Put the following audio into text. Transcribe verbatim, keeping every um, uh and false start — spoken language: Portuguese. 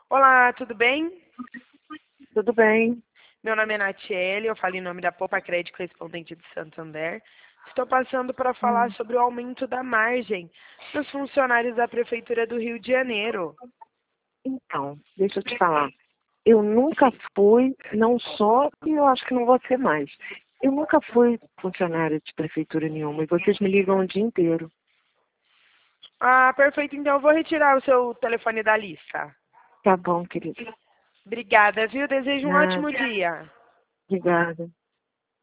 Olá, tudo bem? Tudo bem. Meu nome é Natiele, eu falo em nome da Poupa Crédito Correspondente de Santander. Estou passando para falar Hum, sobre o aumento da margem dos funcionários da Prefeitura do Rio de Janeiro. Então, deixa eu te falar. Eu nunca fui, não sou e eu acho que não vou ser mais. Eu nunca fui funcionária de prefeitura nenhuma e vocês me ligam o dia inteiro. Ah, perfeito, então eu vou retirar o seu telefone da lista. Tá bom, querida. Obrigada, viu? Desejo um Nada. ótimo dia. Obrigada.